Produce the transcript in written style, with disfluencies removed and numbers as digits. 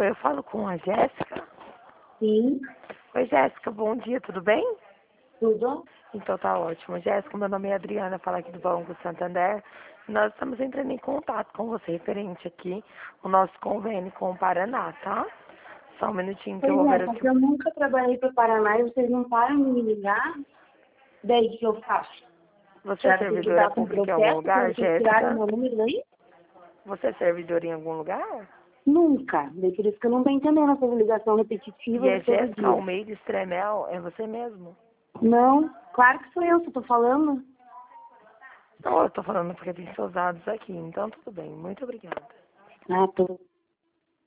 eu falo com a Jéssica. Sim, Oi, Jéssica, bom dia, tudo bem? tudo. Então tá ótimo. Jéssica, meu nome é Adriana, falo aqui do Banco Santander. Nós estamos entrando em contato com você referente aqui o nosso convênio com o Paraná, tá? Só um minutinho que eu Pois vou é, ver só aqui. que eu nunca trabalhei para o Paraná e vocês não param de me ligar. Daí o que eu faço? Você é Já vou ter que servidora dar com pública em algum processo para lugar, vocês tirarem Jéssica? meu número daí? Você é servidora em algum lugar? Nunca. Daí por isso que eu não estou entendendo essa ligação E repetitiva é de todo Jéssica dia. Almeida Estremel, é você mesmo? Não, claro que sou eu, só tô falando. Não, eu tô falando porque tem seus dados aqui, então tudo bem. Muito obrigada. Ah, tô.